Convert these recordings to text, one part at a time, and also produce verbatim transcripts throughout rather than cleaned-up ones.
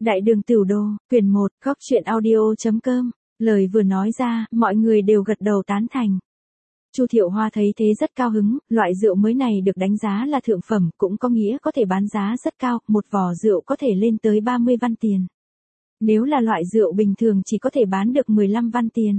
Đại đường Tửu Đô, quyển một, góc truyện audio.com, lời vừa nói ra, mọi người đều gật đầu tán thành. Chu Thiệu Hoa thấy thế rất cao hứng, loại rượu mới này được đánh giá là thượng phẩm, cũng có nghĩa có thể bán giá rất cao, một vò rượu có thể lên tới ba mươi văn tiền. Nếu là loại rượu bình thường chỉ có thể bán được mười lăm văn tiền.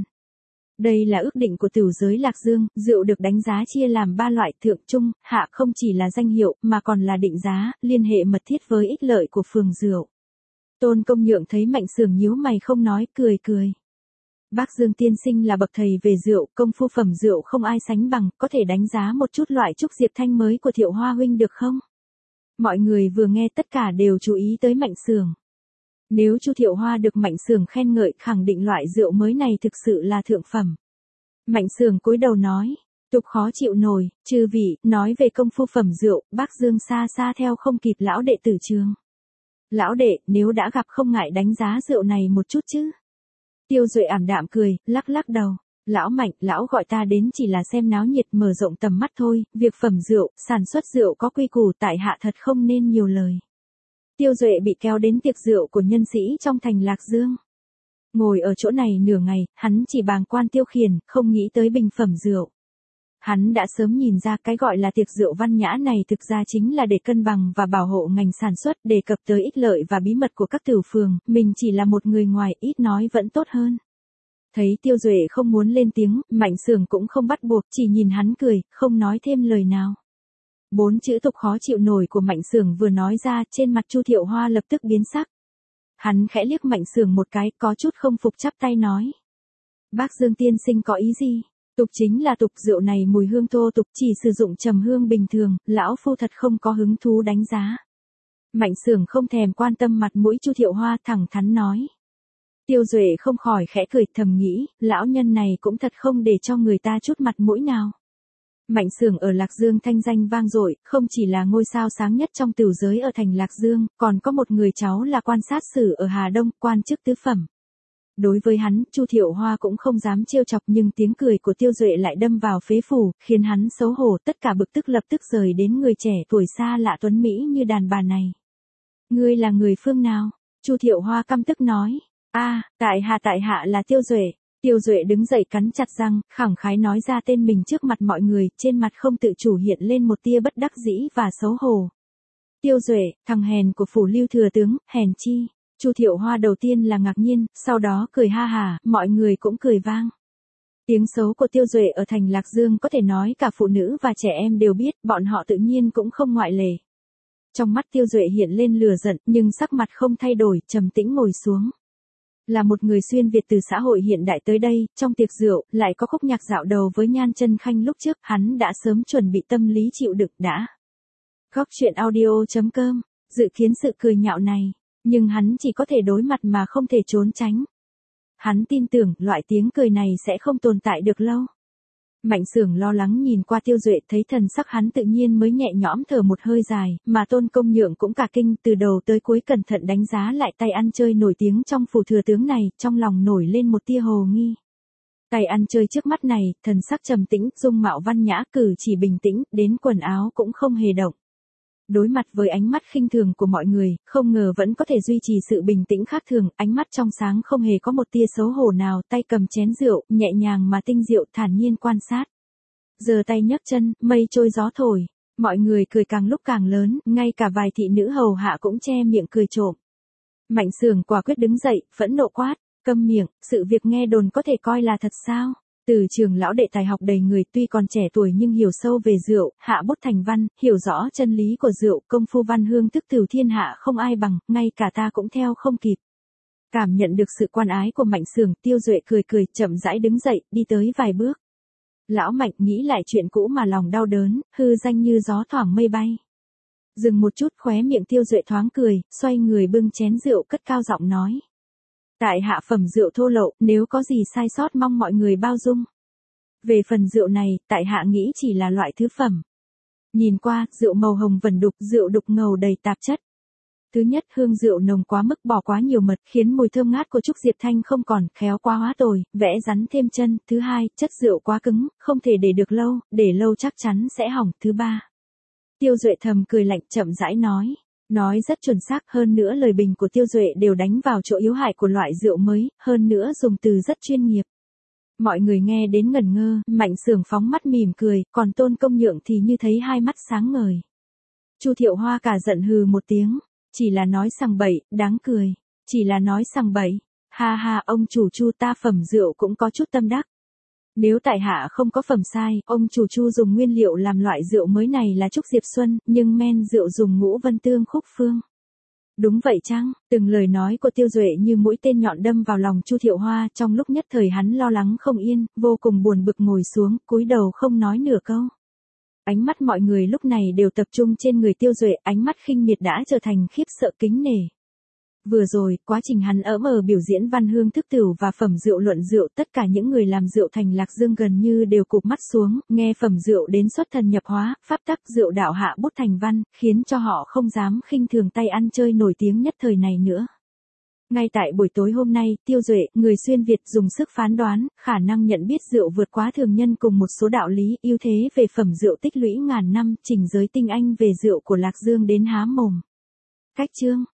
Đây là ước định của tửu giới Lạc Dương, rượu được đánh giá chia làm ba loại thượng trung, hạ, không chỉ là danh hiệu mà còn là định giá, liên hệ mật thiết với ích lợi của phường rượu. Tôn Công Nhượng thấy Mạnh Xưởng nhíu mày không nói, cười cười. Bác Dương tiên sinh là bậc thầy về rượu, công phu phẩm rượu không ai sánh bằng, có thể đánh giá một chút loại trúc diệp thanh mới của Thiệu Hoa huynh được không? Mọi người vừa nghe tất cả đều chú ý tới Mạnh Xưởng. Nếu Chu Thiệu Hoa được Mạnh Xưởng khen ngợi, khẳng định loại rượu mới này thực sự là thượng phẩm. Mạnh Xưởng cúi đầu nói, tục khó chịu nổi, chư vị, nói về công phu phẩm rượu, bác Dương xa xa theo không kịp lão đệ tử trường. Lão đệ, nếu đã gặp không ngại đánh giá rượu này một chút chứ. Tiêu Duệ ảm đạm cười, lắc lắc đầu. Lão Mạnh, lão gọi ta đến chỉ là xem náo nhiệt, mở rộng tầm mắt thôi, việc phẩm rượu, sản xuất rượu có quy củ, tại hạ thật không nên nhiều lời. Tiêu Duệ bị kéo đến tiệc rượu của nhân sĩ trong thành Lạc Dương. Ngồi ở chỗ này nửa ngày, hắn chỉ bàng quan tiêu khiển, không nghĩ tới bình phẩm rượu. Hắn đã sớm nhìn ra cái gọi là tiệc rượu văn nhã này thực ra chính là để cân bằng và bảo hộ ngành sản xuất, đề cập tới ích lợi và bí mật của các tửu phường, mình chỉ là một người ngoài, ít nói vẫn tốt hơn. Thấy Tiêu Duệ không muốn lên tiếng, Mạnh Xưởng cũng không bắt buộc, chỉ nhìn hắn cười, không nói thêm lời nào. Bốn chữ tục khó chịu nổi của Mạnh Xưởng vừa nói ra, trên mặt Chu Thiệu Hoa lập tức biến sắc. Hắn khẽ liếc Mạnh Xưởng một cái, có chút không phục chắp tay nói. Bác Dương tiên sinh có ý gì? Tục chính là tục, rượu này mùi hương thô tục, chỉ sử dụng trầm hương bình thường, lão phu thật không có hứng thú đánh giá. Mạnh Xưởng không thèm quan tâm mặt mũi Chu Thiệu Hoa, thẳng thắn nói. Tiêu Duệ không khỏi khẽ cười, thầm nghĩ, lão nhân này cũng thật không để cho người ta chút mặt mũi nào. Mạnh Xưởng ở Lạc Dương thanh danh vang dội, không chỉ là ngôi sao sáng nhất trong tửu giới ở thành Lạc Dương, còn có một người cháu là quan sát sử ở Hà Đông, quan chức tứ phẩm. Đối với hắn, Chu Thiệu Hoa cũng không dám trêu chọc, nhưng tiếng cười của Tiêu Duệ lại đâm vào phế phủ, khiến hắn xấu hổ, tất cả bực tức lập tức rời đến người trẻ tuổi xa lạ tuấn mỹ như đàn bà này. Ngươi là người phương nào? Chu Thiệu Hoa căm tức nói. A, à, tại hạ tại hạ là Tiêu Duệ. Tiêu Duệ đứng dậy cắn chặt răng, khẳng khái nói ra tên mình trước mặt mọi người, trên mặt không tự chủ hiện lên một tia bất đắc dĩ và xấu hổ. Tiêu Duệ, thằng hèn của phủ Lưu thừa tướng, hèn chi. Chu Thiệu Hoa đầu tiên là ngạc nhiên, sau đó cười ha hả, mọi người cũng cười vang. Tiếng xấu của Tiêu Duệ ở thành Lạc Dương có thể nói cả phụ nữ và trẻ em đều biết, bọn họ tự nhiên cũng không ngoại lệ. Trong mắt Tiêu Duệ hiện lên lửa giận, nhưng sắc mặt không thay đổi, trầm tĩnh ngồi xuống. Là một người xuyên Việt từ xã hội hiện đại tới đây, trong tiệc rượu, lại có khúc nhạc dạo đầu với Nhan Chân Khanh lúc trước, hắn đã sớm chuẩn bị tâm lý chịu đựng đã. Góc truyện audio.com, dự kiến sự cười nhạo này. Nhưng hắn chỉ có thể đối mặt mà không thể trốn tránh. Hắn tin tưởng loại tiếng cười này sẽ không tồn tại được lâu. Mạnh Xưởng lo lắng nhìn qua Tiêu Duệ, thấy thần sắc hắn tự nhiên mới nhẹ nhõm thở một hơi dài, mà Tôn Công Nhượng cũng cả kinh, từ đầu tới cuối cẩn thận đánh giá lại tay ăn chơi nổi tiếng trong phủ thừa tướng này, trong lòng nổi lên một tia hồ nghi. Tay ăn chơi trước mắt này, thần sắc trầm tĩnh, dung mạo văn nhã, cử chỉ bình tĩnh, đến quần áo cũng không hề động. Đối mặt với ánh mắt khinh thường của mọi người, không ngờ vẫn có thể duy trì sự bình tĩnh khác thường, ánh mắt trong sáng không hề có một tia xấu hổ nào, tay cầm chén rượu, nhẹ nhàng mà tinh diệu, thản nhiên quan sát. Giơ tay nhấc chân, mây trôi gió thổi, mọi người cười càng lúc càng lớn, ngay cả vài thị nữ hầu hạ cũng che miệng cười trộm. Mạnh Xưởng quả quyết đứng dậy, phẫn nộ quát, câm miệng, sự việc nghe đồn có thể coi là thật sao? Từ trường lão đệ tài học đầy người, tuy còn trẻ tuổi nhưng hiểu sâu về rượu, hạ bút thành văn, hiểu rõ chân lý của rượu, công phu văn hương thức thử thiên hạ không ai bằng, ngay cả ta cũng theo không kịp. Cảm nhận được sự quan ái của Mạnh Xưởng, Tiêu Duệ cười cười, chậm rãi đứng dậy, đi tới vài bước. Lão Mạnh nghĩ lại chuyện cũ mà lòng đau đớn, hư danh như gió thoảng mây bay. Dừng một chút, khóe miệng Tiêu Duệ thoáng cười, xoay người bưng chén rượu cất cao giọng nói. Tại hạ phẩm rượu thô lậu, nếu có gì sai sót mong mọi người bao dung. Về phần rượu này, tại hạ nghĩ chỉ là loại thứ phẩm. Nhìn qua, rượu màu hồng vẩn đục, rượu đục ngầu đầy tạp chất. Thứ nhất, hương rượu nồng quá mức, bỏ quá nhiều mật, khiến mùi thơm ngát của trúc diệp thanh không còn, khéo quá hóa tồi, vẽ rắn thêm chân. Thứ hai, chất rượu quá cứng, không thể để được lâu, để lâu chắc chắn sẽ hỏng. Thứ ba. Tiêu Duệ thầm cười lạnh, chậm rãi nói. Nói rất chuẩn xác, hơn nữa lời bình của Tiêu Duệ đều đánh vào chỗ yếu hại của loại rượu mới, hơn nữa dùng từ rất chuyên nghiệp. Mọi người nghe đến ngẩn ngơ, Mạnh Xưởng phóng mắt mỉm cười, còn Tôn Công Nhượng thì như thấy hai mắt sáng ngời. Chu Thiệu Hoa cả giận hừ một tiếng, chỉ là nói sằng bậy, đáng cười, chỉ là nói sằng bậy, ha ha, ông chủ Chu, ta phẩm rượu cũng có chút tâm đắc. Nếu tại hạ không có phẩm sai, ông chủ Chu dùng nguyên liệu làm loại rượu mới này là Trúc Diệp Xuân, nhưng men rượu dùng Ngũ Vân Tương Khúc Phương. Đúng vậy chăng? Từng lời nói của Tiêu Duệ như mũi tên nhọn đâm vào lòng Chu Thiệu Hoa, trong lúc nhất thời hắn lo lắng không yên, vô cùng buồn bực ngồi xuống, cúi đầu không nói nửa câu. Ánh mắt mọi người lúc này đều tập trung trên người Tiêu Duệ, ánh mắt khinh miệt đã trở thành khiếp sợ kính nể. Vừa rồi, quá trình hắn ở mờ biểu diễn văn hương thức tửu và phẩm rượu luận rượu, tất cả những người làm rượu thành Lạc Dương gần như đều cụp mắt xuống, nghe phẩm rượu đến xuất thần nhập hóa, pháp tắc rượu đạo hạ bút thành văn, khiến cho họ không dám khinh thường tay ăn chơi nổi tiếng nhất thời này nữa. Ngay tại buổi tối hôm nay, Tiêu Duệ, người xuyên Việt dùng sức phán đoán, khả năng nhận biết rượu vượt quá thường nhân cùng một số đạo lý, ưu thế về phẩm rượu tích lũy ngàn năm, chỉnh giới tinh anh về rượu của Lạc Dương đến há mồm. Cách chương